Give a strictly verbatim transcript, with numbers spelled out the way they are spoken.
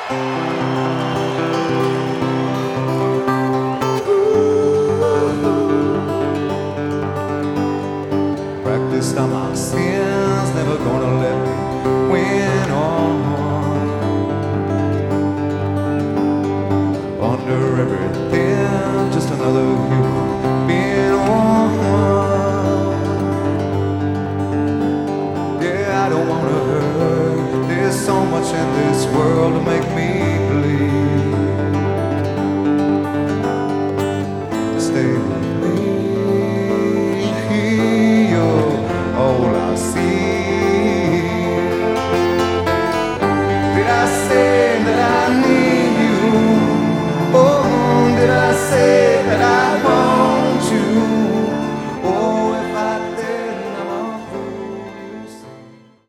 Practiced on my sins, never gonna let me win on. Under everything, just another human being on. Yeah, I don't wanna hurt. There's so much in this world to make me